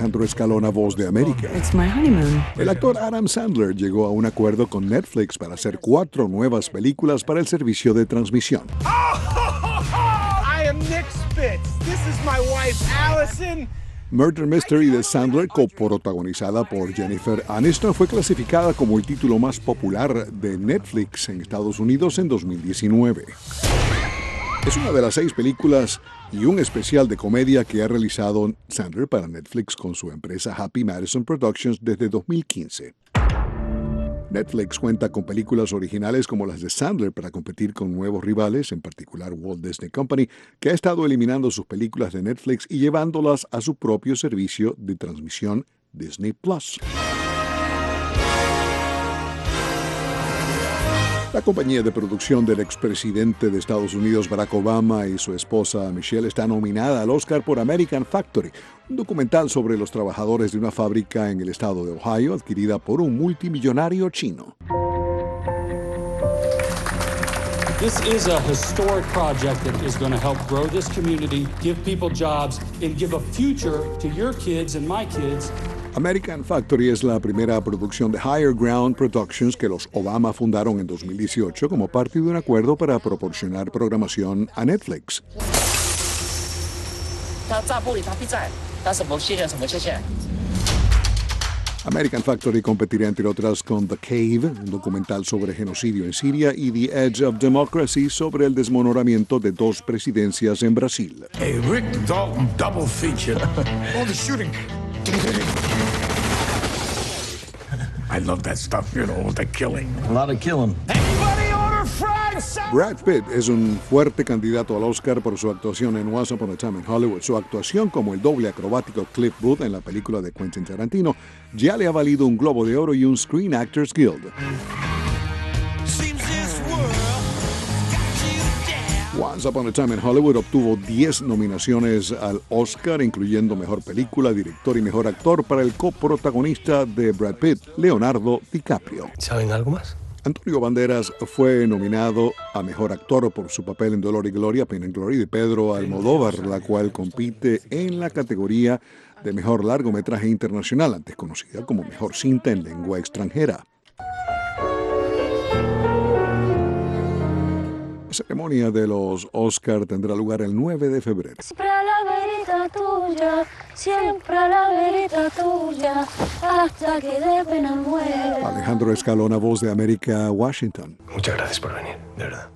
Alejandro Escalona, Voz de América. It's my honeymoon. El actor Adam Sandler llegó a un acuerdo con Netflix para hacer 4 nuevas películas para el servicio de transmisión. I am Nick Spitz. This is my wife, Allison. Murder Mystery de Sandler, coprotagonizada por Jennifer Aniston, fue clasificada como el título más popular de Netflix en Estados Unidos en 2019. Es una de las 6 películas y un especial de comedia que ha realizado Sandler para Netflix con su empresa Happy Madison Productions desde 2015. Netflix cuenta con películas originales como las de Sandler para competir con nuevos rivales, en particular Walt Disney Company, que ha estado eliminando sus películas de Netflix y llevándolas a su propio servicio de transmisión Disney Plus. La compañía de producción del expresidente de Estados Unidos Barack Obama y su esposa Michelle está nominada al Oscar por American Factory, un documental sobre los trabajadores de una fábrica en el estado de Ohio adquirida por un multimillonario chino. This is a historic project that is going to help grow this community, give people jobs, and give a future to your kids and my kids. American Factory es la primera producción de Higher Ground Productions que los Obama fundaron en 2018 como parte de un acuerdo para proporcionar programación a Netflix. American Factory competirá entre otras con The Cave, un documental sobre genocidio en Siria, y The Edge of Democracy sobre el desmoronamiento de 2 presidencias en Brasil. A Rick Dalton double feature. All the shooting. I love that stuff, you know, the killing. A lot of killing. Everybody order fried salmon. Brad Pitt es un fuerte candidato al Oscar por su actuación en Once Upon a Time in Hollywood. Su actuación como el doble acrobático Cliff Booth en la película de Quentin Tarantino ya le ha valido un Globo de Oro y un Screen Actors Guild. Once Upon a Time in Hollywood obtuvo 10 nominaciones al Oscar, incluyendo Mejor Película, Director y Mejor Actor para el coprotagonista de Brad Pitt, Leonardo DiCaprio. ¿Saben algo más? Antonio Banderas fue nominado a Mejor Actor por su papel en Dolor y Gloria, Pain and Glory, de Pedro Almodóvar, la cual compite en la categoría de Mejor Largometraje Internacional, antes conocida como Mejor Cinta en Lengua Extranjera. La ceremonia de los Oscar tendrá lugar el 9 de febrero. Siempre a la verita tuya, siempre a la verita tuya, hasta que de pena muera. Alejandro Escalona, Voz de América, Washington. Muchas gracias por venir, de verdad.